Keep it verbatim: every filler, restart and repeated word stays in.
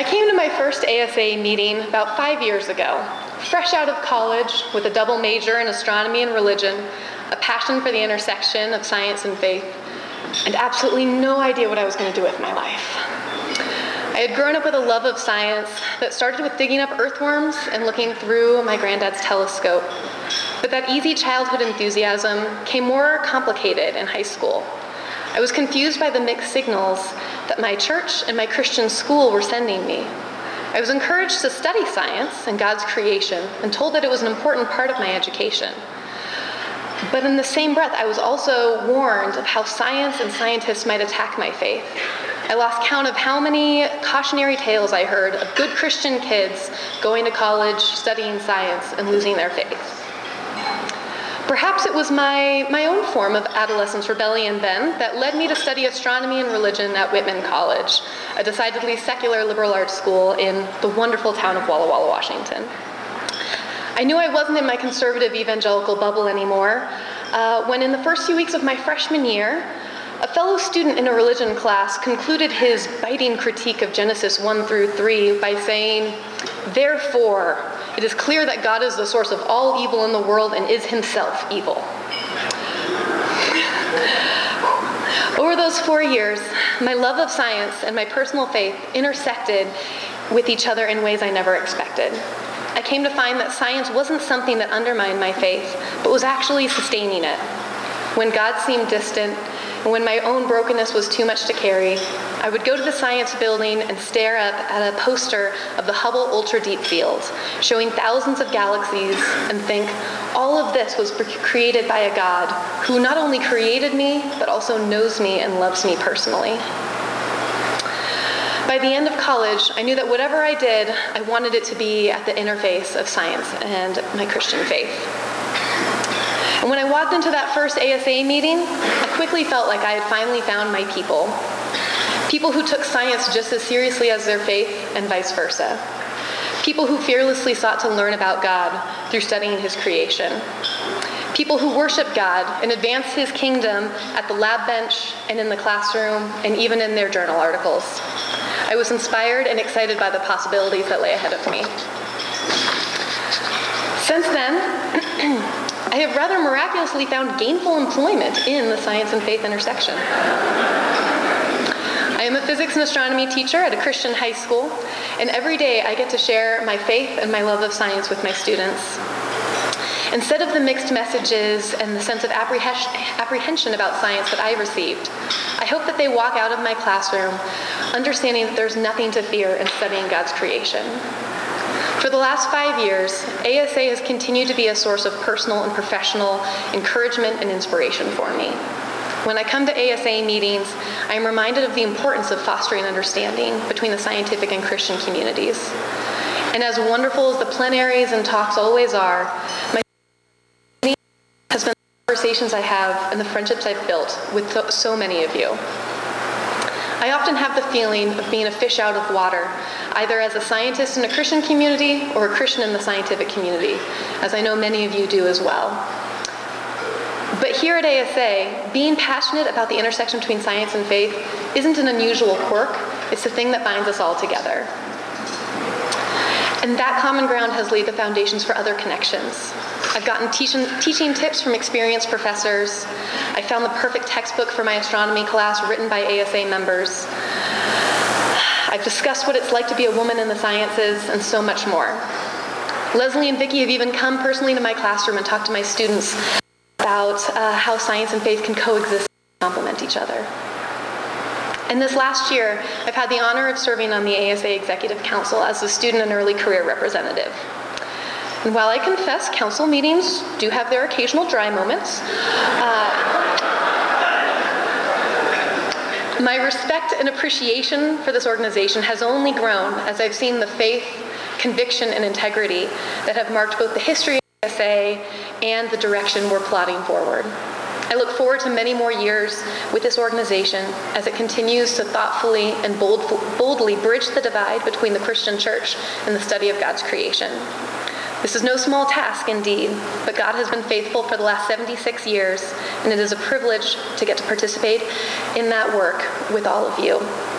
I came to my first A S A meeting about five years ago, fresh out of college with a double major in astronomy and religion, a passion for the intersection of science and faith, and absolutely no idea what I was going to do with my life. I had grown up with a love of science that started with digging up earthworms and looking through my granddad's telescope. But that easy childhood enthusiasm came more complicated in high school. I was confused by the mixed signals that my church and my Christian school were sending me. I was encouraged to study science and God's creation and told that it was an important part of my education. But in the same breath, I was also warned of how science and scientists might attack my faith. I lost count of how many cautionary tales I heard of good Christian kids going to college, studying science, and losing their faith. Perhaps it was my, my own form of adolescence rebellion then that led me to study astronomy and religion at Whitman College, a decidedly secular liberal arts school in the wonderful town of Walla Walla, Washington. I knew I wasn't in my conservative evangelical bubble anymore uh, when in the first few weeks of my freshman year, a fellow student in a religion class concluded his biting critique of Genesis one through three by saying, "Therefore, it is clear that God is the source of all evil in the world and is himself evil." Over those four years, my love of science and my personal faith intersected with each other in ways I never expected. I came to find that science wasn't something that undermined my faith, but was actually sustaining it. When God seemed distant, and when my own brokenness was too much to carry, I would go to the science building and stare up at a poster of the Hubble Ultra Deep Field, showing thousands of galaxies, and think, all of this was created by a God who not only created me, but also knows me and loves me personally. By the end of college, I knew that whatever I did, I wanted it to be at the interface of science and my Christian faith. And when I walked into that first A S A meeting, I quickly felt like I had finally found my people. People who took science just as seriously as their faith and vice versa. People who fearlessly sought to learn about God through studying his creation. People who worship God and advance his kingdom at the lab bench and in the classroom and even in their journal articles. I was inspired and excited by the possibilities that lay ahead of me. Since then, I have rather miraculously found gainful employment in the science and faith intersection. I am a physics and astronomy teacher at a Christian high school, and every day I get to share my faith and my love of science with my students. Instead of the mixed messages and the sense of apprehension about science that I received, I hope that they walk out of my classroom understanding that there's nothing to fear in studying God's creation. For the last five years, A S A has continued to be a source of personal and professional encouragement and inspiration for me. When I come to A S A meetings, I am reminded of the importance of fostering understanding between the scientific and Christian communities. And as wonderful as the plenaries and talks always are, my has been the conversations I have and the friendships I've built with so many of you. I often have the feeling of being a fish out of water, either as a scientist in a Christian community or a Christian in the scientific community, as I know many of you do as well. But here at A S A, being passionate about the intersection between science and faith isn't an unusual quirk, it's the thing that binds us all together. And that common ground has laid the foundations for other connections. I've gotten teaching, teaching tips from experienced professors. I found the perfect textbook for my astronomy class written by A S A members. I've discussed what it's like to be a woman in the sciences and so much more. Leslie and Vicki have even come personally to my classroom and talked to my students about uh, how science and faith can coexist and complement each other. And this last year, I've had the honor of serving on the A S A Executive Council as a student and early career representative. And while I confess council meetings do have their occasional dry moments, uh, my respect and appreciation for this organization has only grown as I've seen the faith, conviction, and integrity that have marked both the history of A S A and the direction we're plotting forward. I look forward to many more years with this organization as it continues to thoughtfully and bold, boldly bridge the divide between the Christian church and the study of God's creation. This is no small task indeed, but God has been faithful for the last seventy-six years, and it is a privilege to get to participate in that work with all of you.